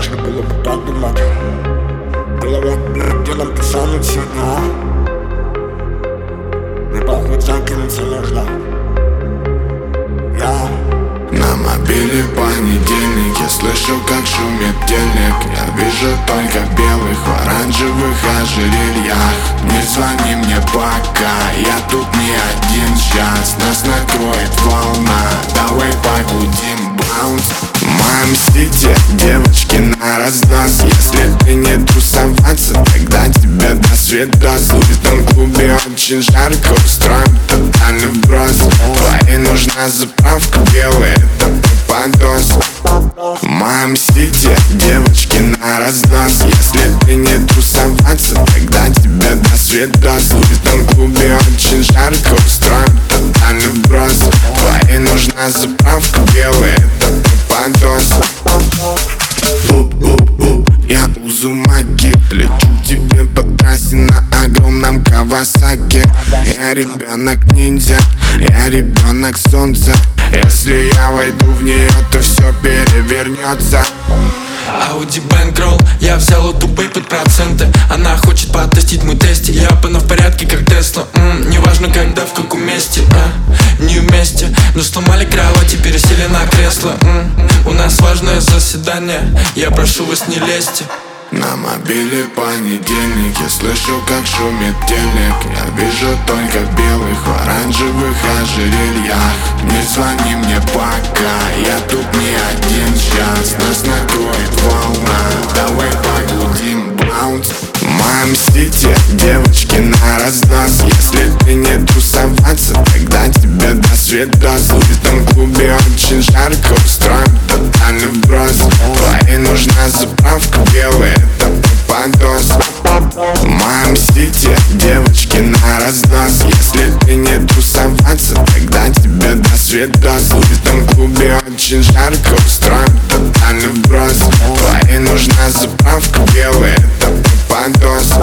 Важно было бы подумать. Голова перед делом писала цвета. Мне похуй закинуться нужно. На мобиле понедельник, я слышу, как шумит телек. Я вижу только белых в оранжевых ожерельях. Не звони мне пока, я тут не один. Сейчас нас накроет волна, давай погудим баунс. В моем сити девочки на разнос. Если ты не тусоваться, тогда тебе до свидос. В этом клубе очень жарко, устроим тотальный вброс. Твоей нужна заправка, белая это попадос. В моем сити девочки на разнос. Если ты не тусоваться, тогда тебе до свидос. В этом клубе очень жарко, устроим тотальный вброс. Твоей нужна заправка, белая это попадос. Я Узумаки, лечу тебе по трассе на огромном Кавасаки. Я ребенок-ниндзя, я ребенок солнца. Если я войду в нее, то все перевернется. Audi Bankroll, я взял у тупой под проценты. Она хочет потестить мой тест. Я в порядке, как Тесла. Неважно когда, в каком месте, не вместе. Но сломали кровати, пересели на кресло. У нас важное заседание, я прошу вас, не лезьте. На мобиле понедельник, я слышу, как шумит телек. Я вижу только белых в оранжевых ожерельях. Не звони мне пока, я тут не один. Сейчас нас накроет волна, давай погудим баунс. В моем сити девочки на разнос. Если ты не тусоваться, тогда тебе до свидос. В этом клубе очень жарко, устроим тотальный вброс. Твоей нужна заправка, белая это попадос. В моем сити девочки на разнос. Если ты не тусоваться, тогда тебе до свидос. В этом клубе очень жарко, устроим тотальный вброс. Твоей нужна заправка, белая это попадос.